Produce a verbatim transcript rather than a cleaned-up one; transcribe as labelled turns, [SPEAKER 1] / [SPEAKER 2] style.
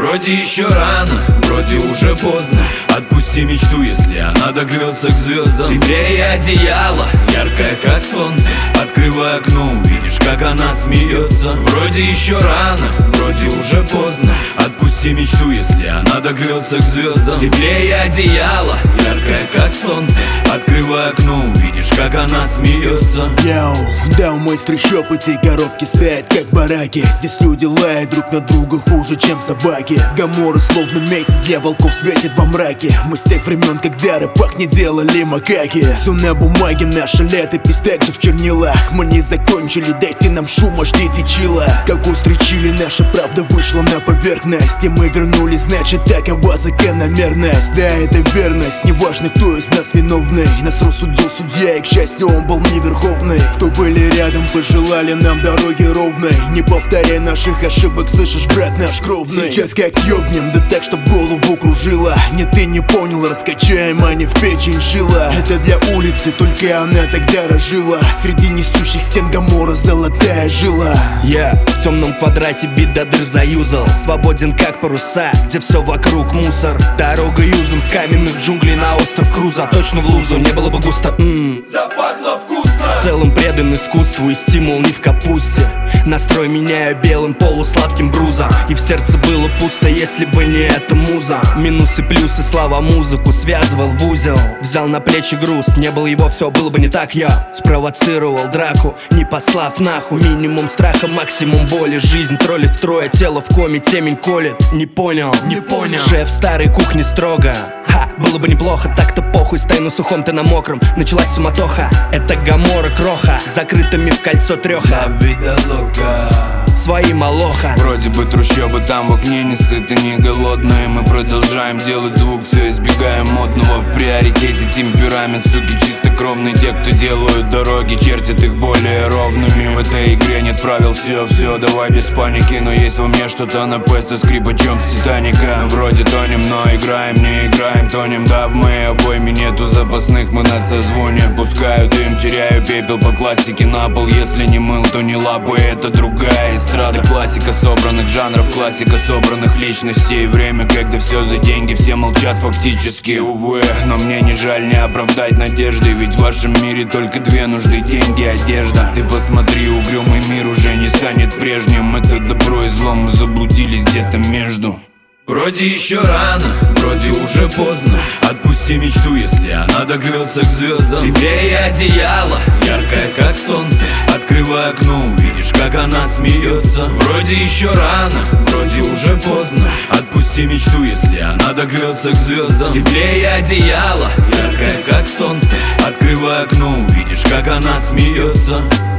[SPEAKER 1] Вроде еще рано, вроде уже поздно. Отпусти мечту, если она догрется к звездам. Теплее одеяло, яркое как солнце. Открывай окно, увидишь, как она смеется. Вроде еще рано, вроде уже поздно. Отпусти мечту, если она догрется к звездам. Теплее одеяло, яркое как солнце. Открывай окно, увидишь, как она смеется.
[SPEAKER 2] Йоу, да, у мой трещоб эти коробки стоят как бараки. Здесь люди лают друг на друга хуже, чем собаки. Гоморра словно месяц для волков светит во мраке. Мы с тех времен, когда рэпак не делали макаки. Все на бумаге, наша летопись также в чернилах. Мы не закончили, дайте нам шума, ждите чила. Как устричили, наша правда вышла на поверхность. И мы вернулись, значит такова закономерность. Да, это верность, неважно кто из нас виновный. Нас рассудил судья, и к счастью он был не верховный. Кто были рядом, пожелали нам дороги ровной. Не повторяй наших ошибок, слышишь, брат наш кровный. Сейчас как ёбнем, да так, чтоб голову кружило. Не ты не понял, раскачаем, а не в печень шила. Это для улицы, только она тогда разжила. Среди несущих стен Гоморра золотая жила.
[SPEAKER 3] Я в темном квадрате бит до дыр заюзал. Свободен как паруса, где все вокруг мусор. Дорога юзом с каменных джунглей на остров Круза. Точно в лузу, не было бы густо. М-м.
[SPEAKER 1] Запахло вкусно.
[SPEAKER 3] В целом предан искусству и стимул не в капусте. Настрой меняю белым полусладким брузом. И в сердце было пусто, если бы не эта муза. Минусы, плюсы, слава музыку связывал в узел. Взял на плечи груз, не был его, все было бы не так. Я спровоцировал драку, не послав нахуй. Минимум страха, максимум боли. Жизнь троллит втрое, тело в коме, темень колет. Не понял, не понял. Шеф старой кухни строго. Ха, было бы неплохо, так-то похуй. Стай на сухом, ты на мокром. Началась суматоха. Это Гоморра кроха, закрытыми в кольцо треха. Свои малоха.
[SPEAKER 4] Вроде бы трущобы, там в окне не сыты, не голодные. Мы продолжаем делать звук, все избегаем модного. В приоритете темперамент, суки чистокровные. Те, кто делают дороги, чертят их более ровными. В этой игре нет правил, все, все, давай без паники. Но есть во мне что-то на П со скрипачом с Титаника. Вроде тонем, но играем, не играем, тонем. Да, в моей обойме нету запасных, мы на созвоне. Пускаю дым, теряю пепел по классике на пол. Если не мыл, то не лапы, это другая эстрада. Классика собранных жанров, классика собранных личностей. Время, когда все за деньги, все молчат фактически, увы. Но мне не жаль не оправдать надежды. Ведь в вашем мире только две нужды: деньги, одежда. Ты посмотри, угрюмый мир уже не станет прежним. Это добро и зло, мы заблудились где-то между.
[SPEAKER 1] Вроде еще рано, вроде уже поздно. Отпусти мечту, если она догрется к звездам. Теплее одеяло, яркое как солнце. Открывай окно, увидишь, как она смеется. Вроде еще рано, вроде уже поздно. Отпусти мечту, если она догрется к звездам. Теплее одеяло, яркое как солнце. Открывай окно, увидишь, как она смеется.